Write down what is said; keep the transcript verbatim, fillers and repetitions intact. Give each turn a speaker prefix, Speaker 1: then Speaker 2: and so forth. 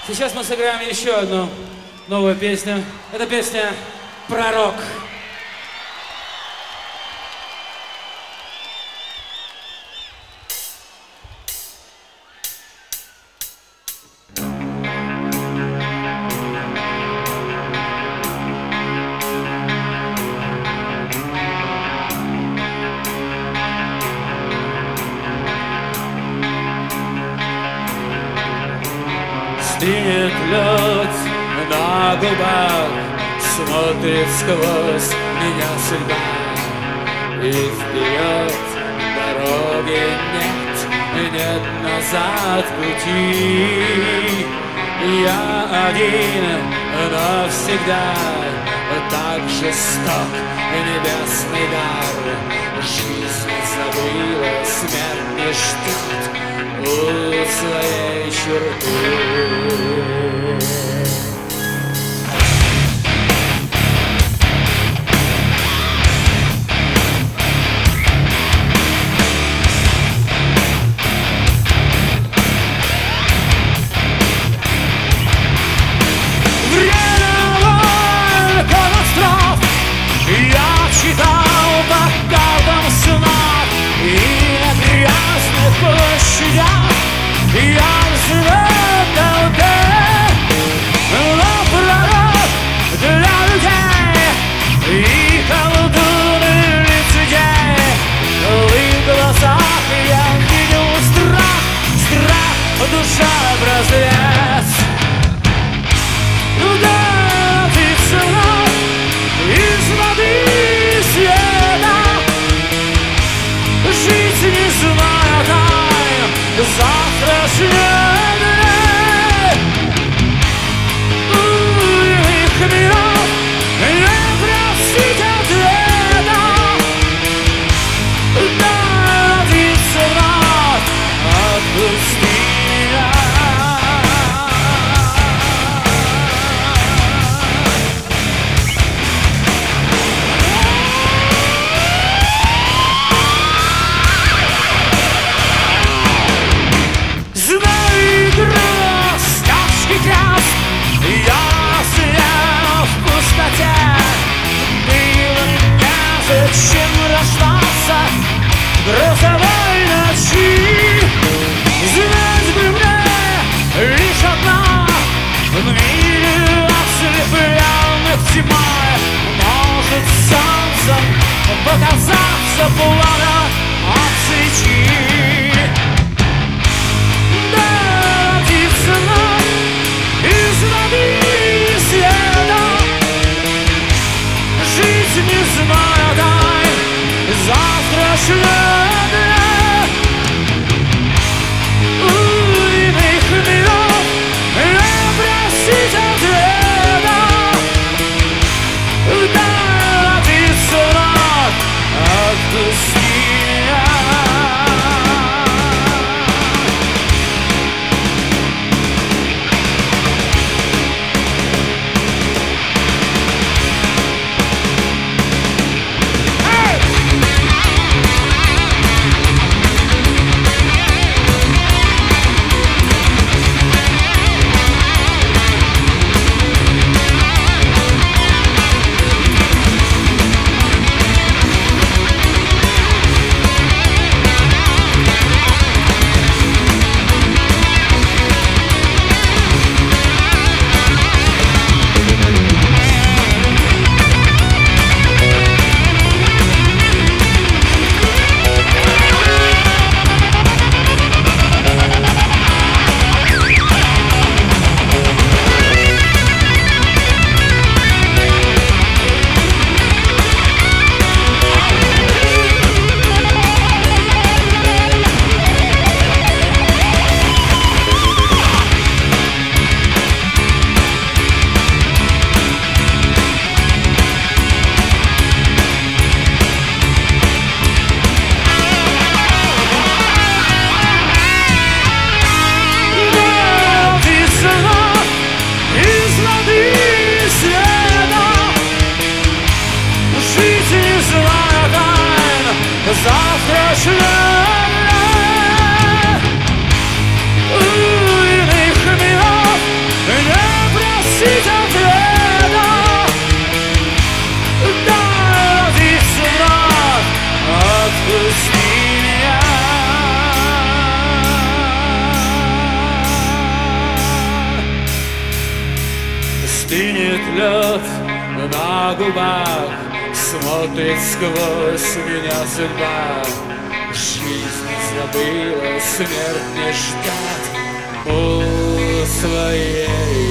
Speaker 1: Сейчас мы сыграем еще одну новую песню. Это песня «Пророк».
Speaker 2: Стынет лед на губах, смотрит сквозь меня судьба. И вперед дороги нет, нет назад пути. Я один навсегда, так жесток небесный дар. Жизнь забыла, смерть не ждет у своей черты. Душа в разрез. Куда ты цена из воды и света? Жить не зная тайн завтрашнего дня. Иных миров не простить ответа. Да ты цена отпусти. Зачем расстаться в грозовой ночи? Знать бы мне лишь одна: в мире ослепленных тьмой может солнцем показаться пламя от свечи. Да, птица из воды и света, жить не зная тайн завтрашнего дня. У иных миров не просить ответа. Да, ты цена
Speaker 1: на губах смотрит сквозь меня судьба. Жизнь забыла, смерть не ждать у своей